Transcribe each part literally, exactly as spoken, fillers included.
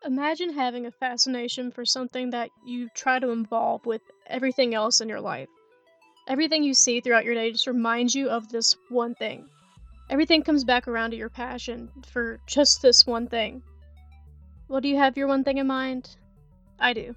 Imagine having a fascination for something that you try to involve with everything else in your life. Everything you see throughout your day just reminds you of this one thing. Everything comes back around to your passion for just this one thing. Well, do you have your one thing in mind? I do.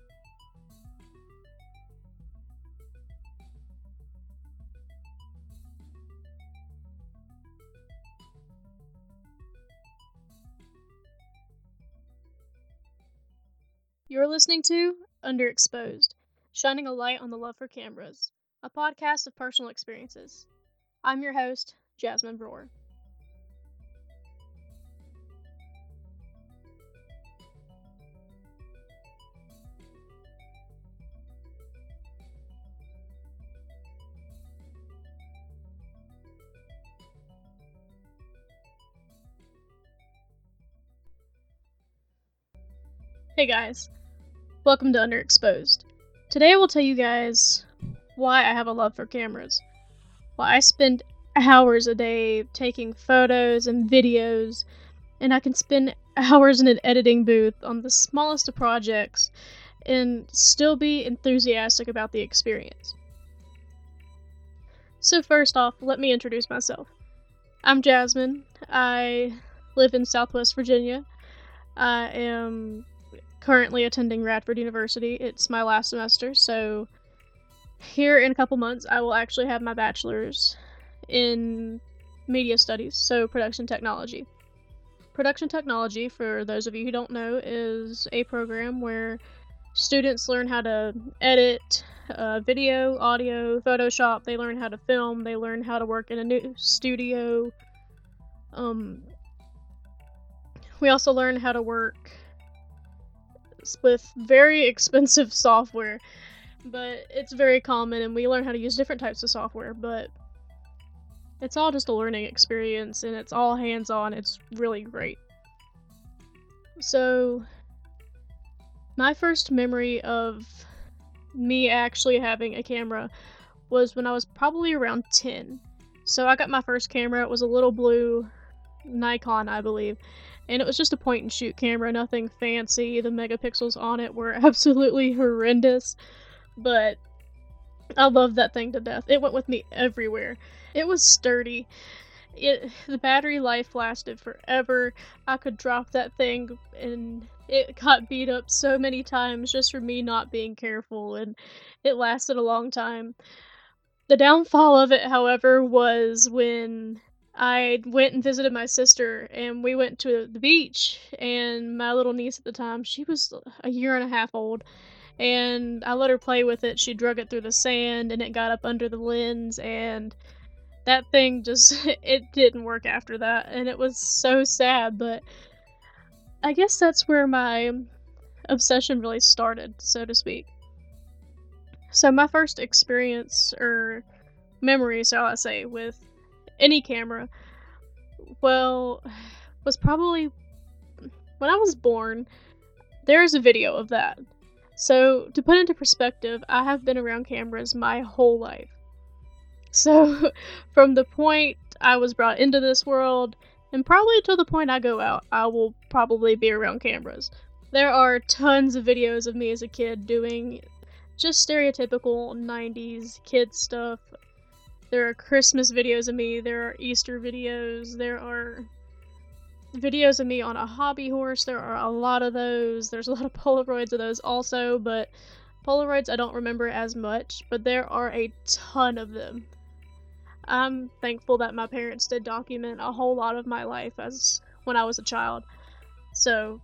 You're listening to Underexposed, shining a light on the love for cameras, a podcast of personal experiences. I'm your host, Jasmine Brewer. Hey guys, welcome to Underexposed. Today I will tell you guys why I have a love for cameras. Why I spend hours a day taking photos and videos, and I can spend hours in an editing booth on the smallest of projects and still be enthusiastic about the experience. So first off, let me introduce myself. I'm Jasmine. I live in Southwest Virginia. I am currently attending Radford University. It's my last semester, so here in a couple months I will actually have my bachelor's in media studies, so production technology. Production technology, for those of you who don't know, is a program where students learn how to edit uh, video, audio, Photoshop. They learn how to film. They learn how to work in a new studio. Um, we also learn how to work with very expensive software, but it's very common, and we learn how to use different types of software, but it's all just a learning experience, and it's all hands-on. It's really great. So, my first memory of me actually having a camera was when I was probably around ten. So I got my first camera. It was a little blue Nikon, I believe. And it was just a point and shoot camera, nothing fancy. The megapixels on it were absolutely horrendous, but I loved that thing to death. It went with me everywhere. It was sturdy. It the battery life lasted forever. I could drop that thing and it got beat up so many times just for me not being careful, and it lasted a long time. The downfall of it, however, was when I went and visited my sister, and we went to the beach, and my little niece at the time, she was a year and a half old, and I let her play with it. She drug it through the sand, and it got up under the lens, and that thing just, it didn't work after that, and it was so sad, but I guess that's where my obsession really started, so to speak. So my first experience, or memory, shall I say, with any camera, well, was probably when I was born. There is a video of that. So, to put into perspective, I have been around cameras my whole life. So, from the point I was brought into this world, and probably till the point I go out, I will probably be around cameras. There are tons of videos of me as a kid doing just stereotypical nineties kid stuff. There are Christmas videos of me, there are Easter videos, there are videos of me on a hobby horse. There are a lot of those. There's a lot of Polaroids of those also, but Polaroids I don't remember as much, but there are a ton of them. I'm thankful that my parents did document a whole lot of my life as when I was a child. So,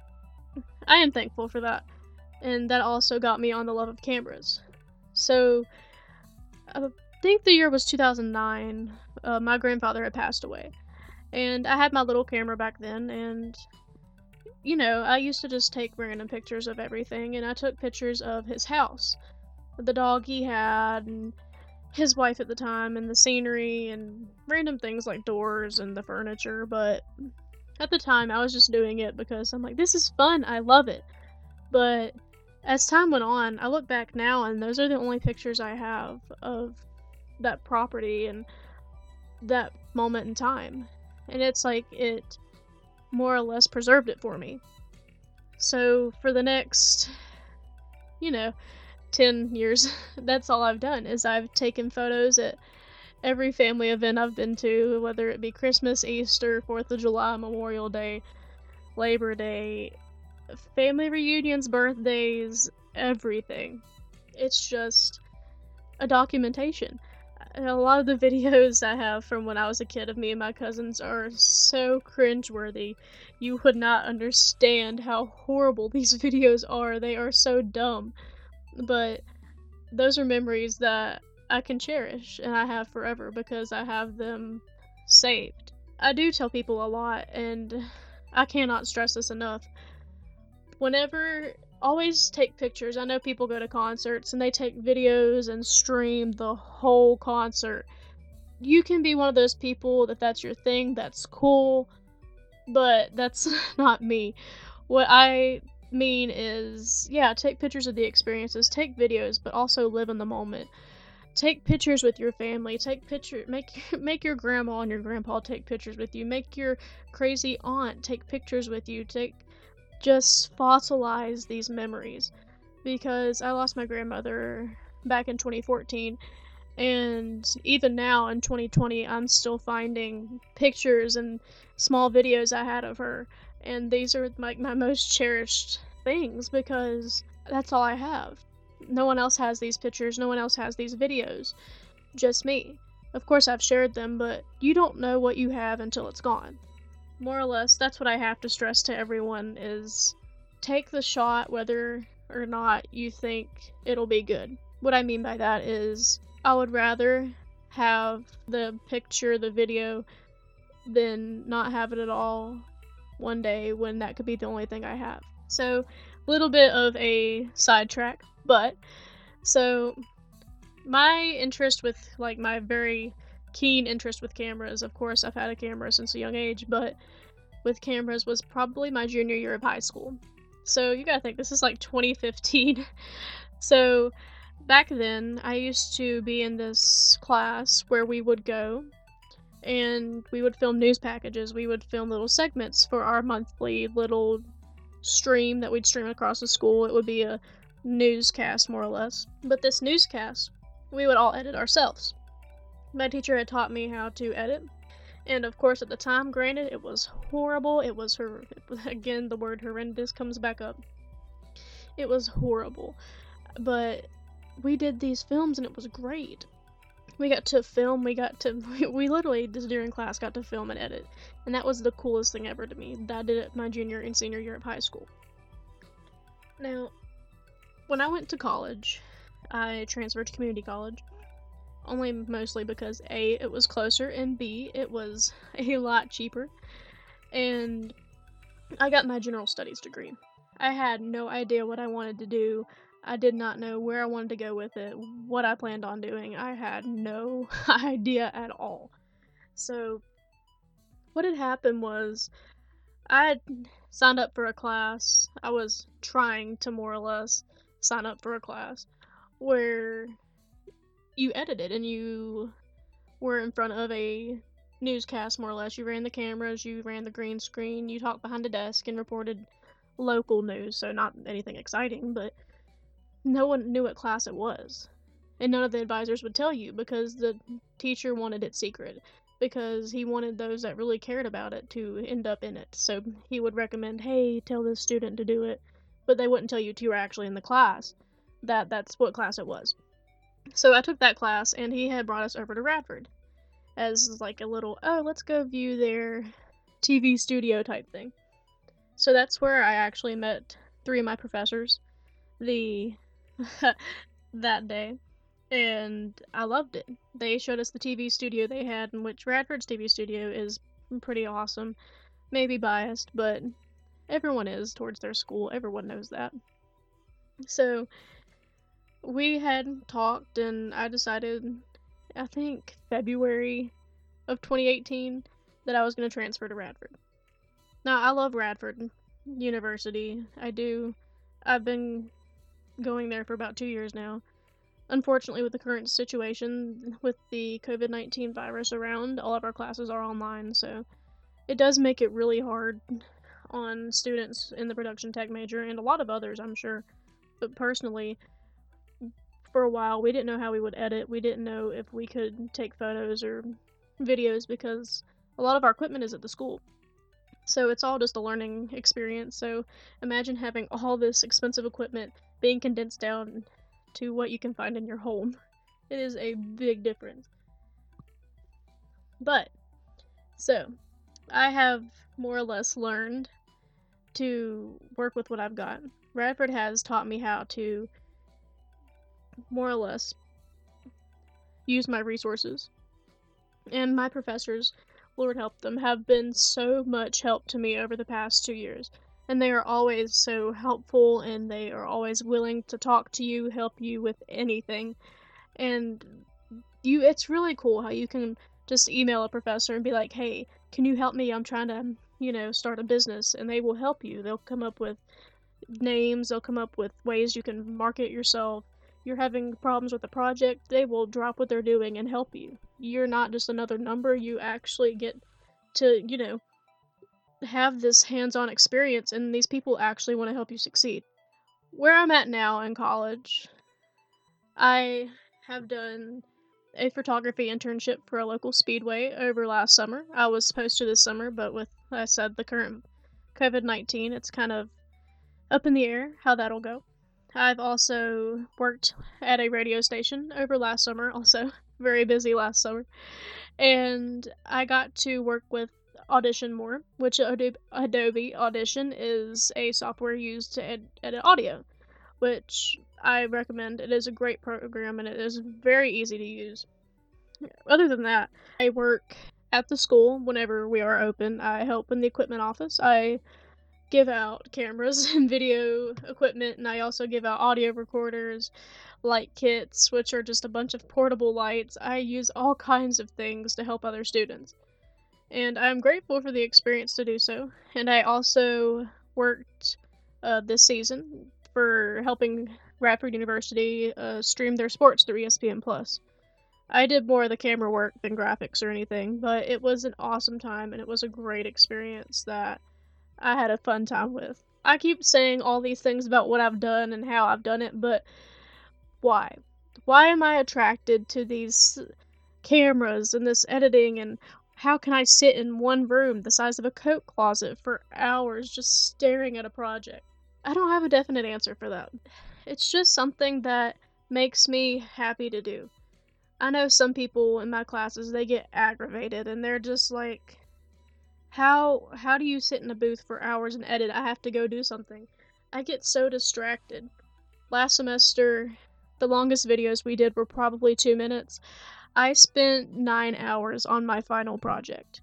I am thankful for that. And that also got me on the love of cameras. So, I think the year was two thousand nine. Uh, my grandfather had passed away. And I had my little camera back then, and, you know, I used to just take random pictures of everything, and I took pictures of his house, the dog he had, and his wife at the time, and the scenery, and random things like doors and the furniture, but at the time, I was just doing it because I'm like, this is fun, I love it. But as time went on, I look back now, and those are the only pictures I have of that property and that moment in time. And it's like it more or less preserved it for me. So for the next, you know, ten years, that's all I've done is I've taken photos at every family event I've been to, whether it be Christmas, Easter, fourth of July, Memorial Day, Labor Day, family reunions, birthdays, everything. It's just a documentation. A lot of the videos I have from when I was a kid of me and my cousins are so cringeworthy. You would not understand how horrible these videos are. They are so dumb. But those are memories that I can cherish and I have forever because I have them saved. I do tell people a lot, and I cannot stress this enough. Whenever, always take pictures. I know people go to concerts and they take videos and stream the whole concert. You can be one of those people that that's your thing, that's cool, but that's not me. What I mean is, yeah, take pictures of the experiences, take videos, but also live in the moment. Take pictures with your family. Take picture make make your grandma and your grandpa take pictures with you. Make your crazy aunt take pictures with you. Take just fossilize these memories, because I lost my grandmother back in twenty fourteen, and even now in twenty twenty I'm still finding pictures and small videos I had of her, and these are like my most cherished things because that's all I have. No one else has these pictures, no one else has these videos, just me. Of course I've shared them, but you don't know what you have until it's gone. More or less, that's what I have to stress to everyone is take the shot whether or not you think it'll be good. What I mean by that is I would rather have the picture, the video, than not have it at all one day when that could be the only thing I have. So, a little bit of a sidetrack, but so my interest with, like, my very keen interest with cameras, of course I've had a camera since a young age, but with cameras was probably my junior year of high school. So you gotta think, this is like twenty fifteen. So back then I used to be in this class where we would go and we would film news packages. We would film little segments for our monthly little stream that we'd stream across the school. It would be a newscast, more or less. But this newscast, we would all edit ourselves. My teacher had taught me how to edit, and of course at the time, granted, it was horrible. It was her. Again, the word horrendous comes back up. It was horrible, but we did these films and it was great. We got to film, we got to, we, we literally, just during class, got to film and edit, and that was the coolest thing ever to me. That I did it my junior and senior year of high school. Now, when I went to college, I transferred to community college, only mostly because A, it was closer, and B, it was a lot cheaper, and I got my general studies degree. I had no idea what I wanted to do. I did not know where I wanted to go with it, what I planned on doing. I had no idea at all. So, what had happened was, I had signed up for a class. I was trying to more or less sign up for a class where you edited and you were in front of a newscast, more or less. You ran the cameras, you ran the green screen, you talked behind a desk and reported local news, so not anything exciting, but no one knew what class it was. And none of the advisors would tell you because the teacher wanted it secret, because he wanted those that really cared about it to end up in it. So he would recommend, hey, tell this student to do it, but they wouldn't tell you till you were actually in the class that that's what class it was. So I took that class, and he had brought us over to Radford as like a little, oh, let's go view their T V studio type thing. So that's where I actually met three of my professors the that day, and I loved it. They showed us the T V studio they had, in which Radford's T V studio is pretty awesome. Maybe biased, but everyone is towards their school. Everyone knows that. So we had talked, and I decided, I think February of twenty eighteen, that I was going to transfer to Radford. Now, I love Radford University. I do. I've been going there for about two years now. Unfortunately, with the current situation with the covid nineteen virus around, all of our classes are online, so it does make it really hard on students in the production tech major and a lot of others, I'm sure. But personally, for a while, we didn't know how we would edit. We didn't know if we could take photos or videos because a lot of our equipment is at the school. So it's all just a learning experience. So imagine having all this expensive equipment being condensed down to what you can find in your home. It is a big difference. But, so, I have more or less learned to work with what I've got. Radford has taught me how to more or less use my resources. And my professors, Lord help them, have been so much help to me over the past two years. And they are always so helpful, and they are always willing to talk to you, help you with anything. And you, it's really cool how you can just email a professor and be like, hey, can you help me? I'm trying to, you know, start a business. And they will help you. They'll come up with names, they'll come up with ways you can market yourself. You're having problems with a project, they will drop what they're doing and help you. You're not just another number, you actually get to, you know, have this hands-on experience, and these people actually want to help you succeed. Where I'm at now in college, I have done a photography internship for a local speedway over last summer. I was supposed to this summer, but with, like I said, the current covid nineteen, it's kind of up in the air how that'll go. I've also worked at a radio station over last summer, also very busy last summer, and I got to work with Audition more, which Adobe Audition is a software used to ed- edit audio, which I recommend. It is a great program and it is very easy to use. Other than that, I work at the school whenever we are open. I help in the equipment office. I give out cameras and video equipment, and I also give out audio recorders, light kits, which are just a bunch of portable lights. I use all kinds of things to help other students, and I'm grateful for the experience to do so. And I also worked uh, this season for helping Radford University uh, stream their sports through E S P N Plus. I did more of the camera work than graphics or anything, but it was an awesome time, and it was a great experience that I had a fun time with. I keep saying all these things about what I've done and how I've done it, but why? Why am I attracted to these cameras and this editing, and how can I sit in one room the size of a coat closet for hours just staring at a project? I don't have a definite answer for that. It's just something that makes me happy to do. I know some people in my classes, they get aggravated and they're just like, How how do you sit in a booth for hours and edit? I have to go do something. I get so distracted. Last semester, the longest videos we did were probably two minutes. I spent nine hours on my final project.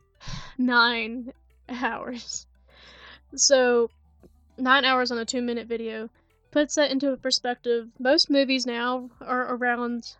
Nine hours. So, nine hours on a two minute video puts that into perspective. Most movies now are around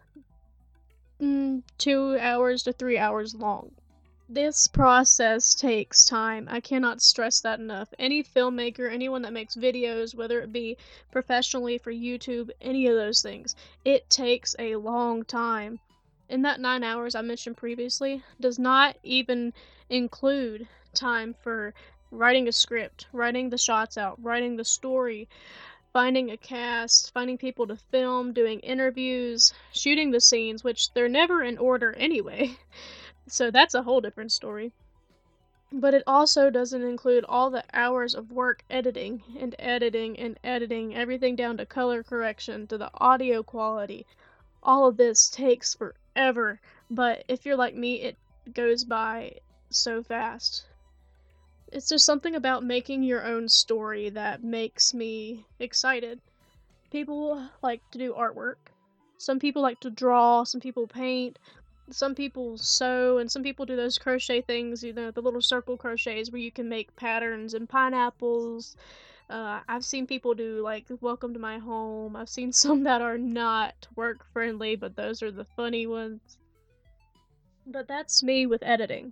mm, two hours to three hours long. This process takes time. I cannot stress that enough. Any filmmaker, anyone that makes videos, whether it be professionally for YouTube, any of those things, it takes a long time. And that nine hours I mentioned previously does not even include time for writing a script, writing the shots out, writing the story, finding a cast, finding people to film, doing interviews, shooting the scenes, which they're never in order anyway. So that's a whole different story. But it also doesn't include all the hours of work editing and editing and editing, everything down to color correction, to the audio quality. All of this takes forever, but if you're like me, it goes by so fast. It's just something about making your own story that makes me excited. People like to do artwork. Some people like to draw, some people paint. Some people sew, and some people do those crochet things, you know, the little circle crochets where you can make patterns and pineapples. Uh, I've seen people do, like, welcome to my home. I've seen some that are not work-friendly, but those are the funny ones. But that's me with editing.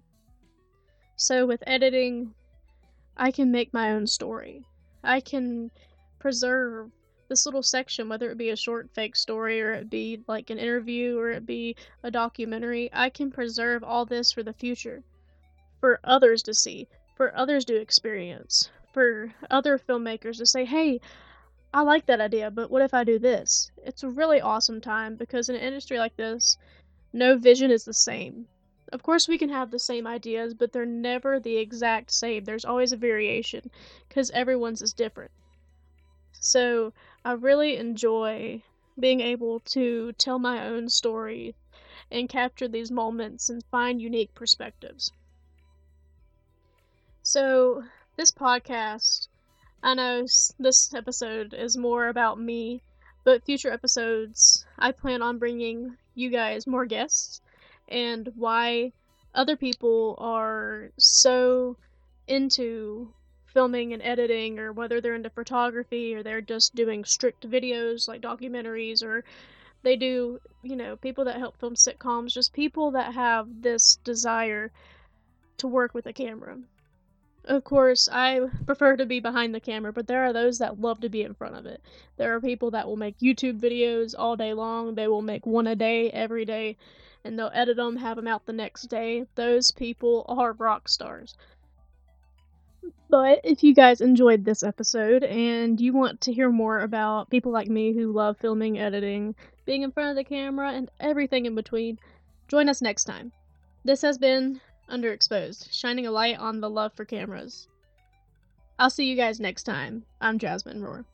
So with editing, I can make my own story. I can preserve this little section, whether it be a short fake story or it be like an interview or it be a documentary. I can preserve all this for the future, for others to see, for others to experience, for other filmmakers to say, hey, I like that idea, but what if I do this? It's a really awesome time because in an industry like this, no vision is the same. Of course, we can have the same ideas, but they're never the exact same. There's always a variation because everyone's is different. So I really enjoy being able to tell my own story and capture these moments and find unique perspectives. So, this podcast, I know this episode is more about me, but future episodes, I plan on bringing you guys more guests and why other people are so into filming and editing, or whether they're into photography or they're just doing strict videos like documentaries, or they do, you know, people that help film sitcoms, just people that have this desire to work with a camera. Of course, I prefer to be behind the camera, but there are those that love to be in front of it. There are people that will make YouTube videos all day long. They will make one a day, every day, and they'll edit them, have them out the next day. Those people are rock stars. But if you guys enjoyed this episode and you want to hear more about people like me who love filming, editing, being in front of the camera, and everything in between, join us next time. This has been Underexposed, shining a light on the love for cameras. I'll see you guys next time. I'm Jasmine Rohr.